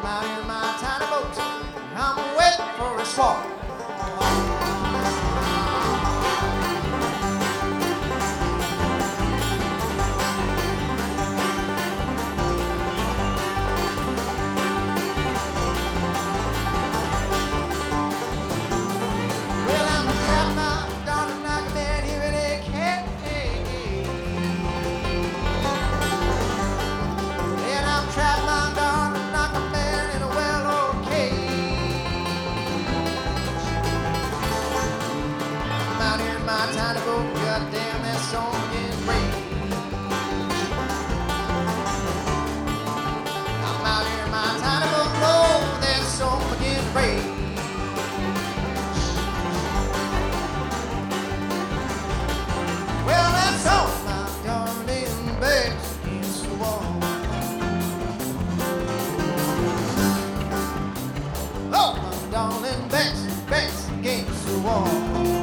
out in my tiny boat. I'm waiting for a squall. Tiny boat, goddamn, that song again rage. I'm out here in my tiny boat, blow that song again rage. Well, that's all my darling backs against the wall. Oh, my darling backs against the wall.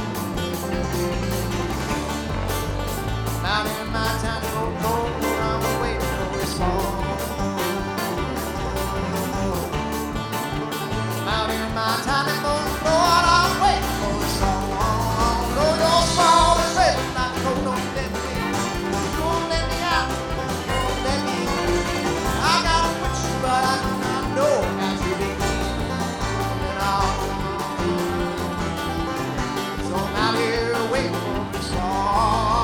Out in my tiny boat, I'm waiting for his fall. Out in my tiny boat, Lord, I'm waiting for his fall. Lord, your fall is ready, not to go, don't let me in. Don't let me out, don't let me in. I got a wish, but I do not know how to begin. So I'm out here waiting for his fall.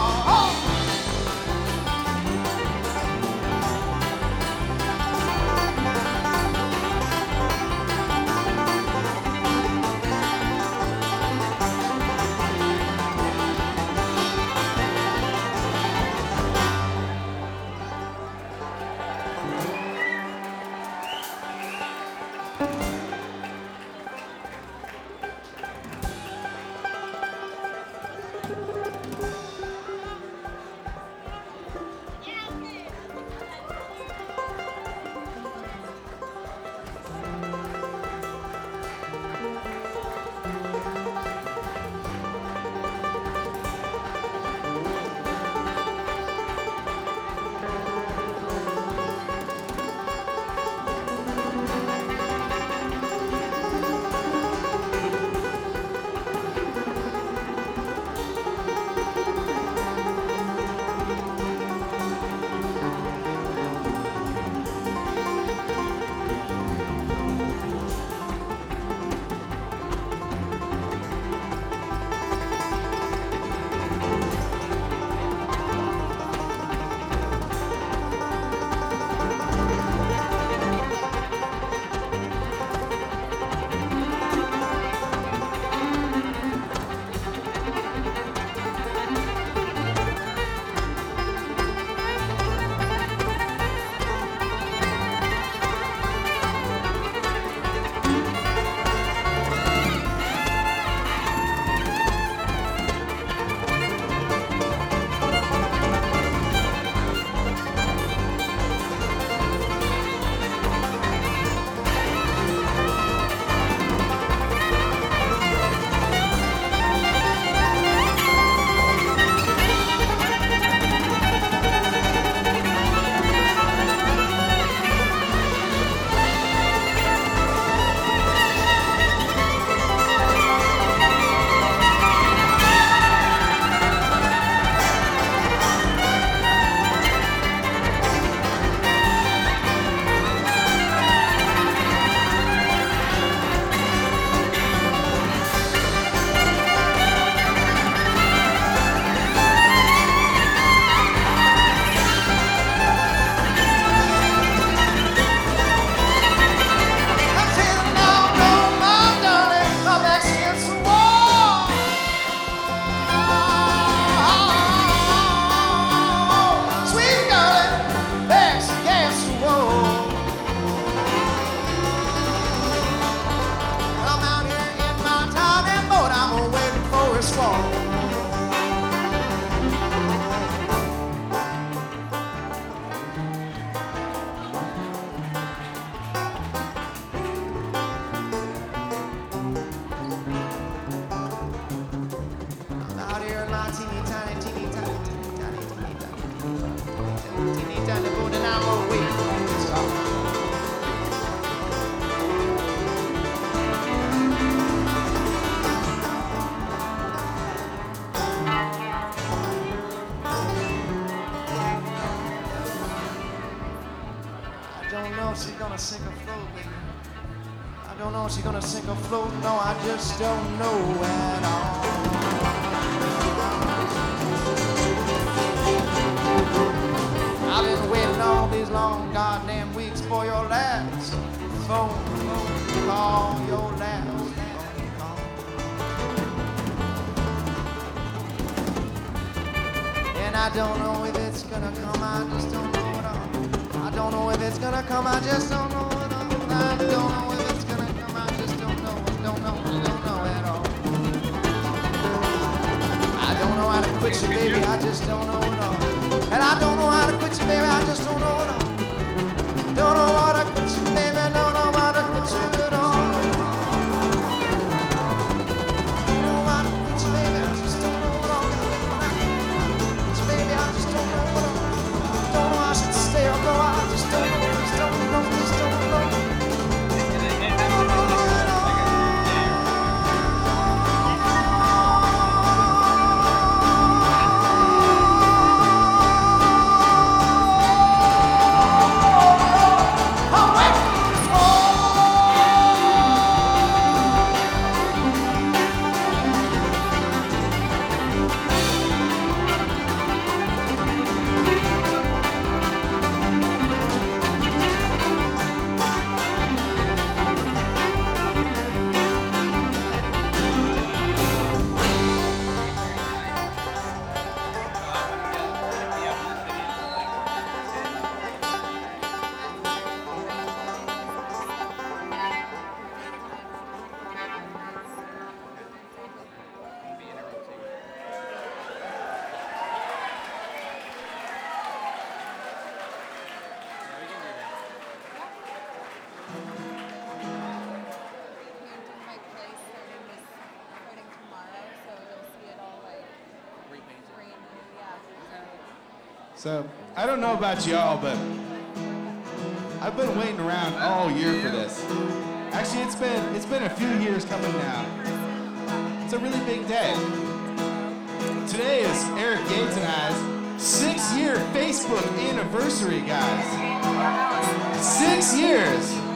gonna sink or float, baby. I don't know if she's gonna sink or float. No, I just don't know at all. I've been waiting all these long goddamn weeks for your last phone call, your last phone call. And I don't know if it's gonna come, I just don't know at all. I don't know if it's gonna come, I just don't know at all. I don't know if it's gonna come, I just don't know at all. I don't know how to quit you, baby, I just don't know at all. And I don't know how to quit you, baby, I just don't know at all. Don't know how to quit you, baby, don't know how to quit you at all. Don't know how to quit you, baby, I just don't know at all. Quit you, baby, I just don't know at all. Don't know how I should stay or go, I just don't know, just don't know, just don't know. So, I don't know about y'all, but I've been waiting around all year for this. Actually, it's been a few years coming now. It's a really big day. Today is Eric Gates and I's 6-year Facebook anniversary, guys. 6 years.